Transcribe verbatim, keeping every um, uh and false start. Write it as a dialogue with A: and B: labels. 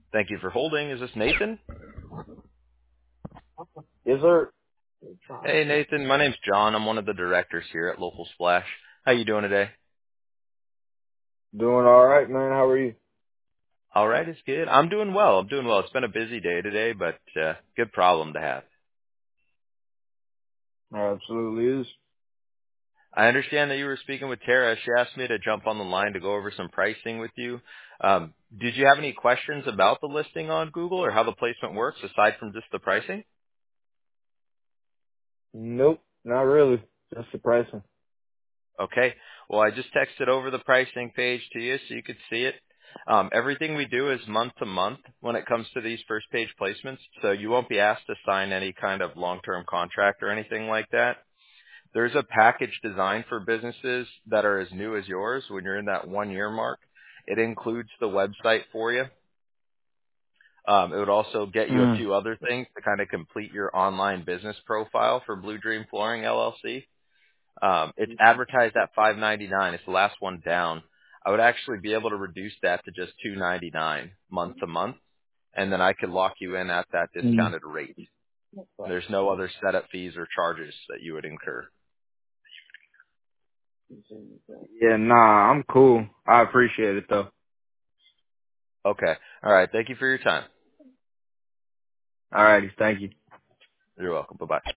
A: Thank you for holding. Is this Nathan?
B: Yes, sir.
A: Hey, Nathan. My name's John. I'm one of the directors here at Local Splash. How you doing today?
B: Doing all right, man. How are you?
A: All right, it's good. I'm doing well. I'm doing well. It's been a busy day today, but uh, good problem to have.
B: Absolutely is.
A: I understand that you were speaking with Tara. She asked me to jump on the line to go over some pricing with you. Um, did you have any questions about the listing on Google or how the placement works aside from just the pricing?
B: Nope, not really. Just surprising.
A: Okay. Well, I just texted over the pricing page to you so you could see it. Um, everything we do is month to month when it comes to these first page placements, so you won't be asked to sign any kind of long-term contract or anything like that. There's a package designed for businesses that are as new as yours when you're in that one-year mark. It includes the website for you. Um, it would also get you a
B: Mm.
A: few other things to kind of complete your online business profile for Blue Dream Flooring L L C. Um, it's advertised at five ninety-nine. It's the last one down. I would actually be able to reduce that to just two ninety-nine month to month, and then I could lock you in at that
B: Mm.
A: discounted rate. There's no other setup fees or charges that you would incur.
B: Yeah, nah, I'm cool. I appreciate it though.
A: Okay. All right. Thank you for your time.
B: All righty, thank you.
A: You're welcome. Bye-bye.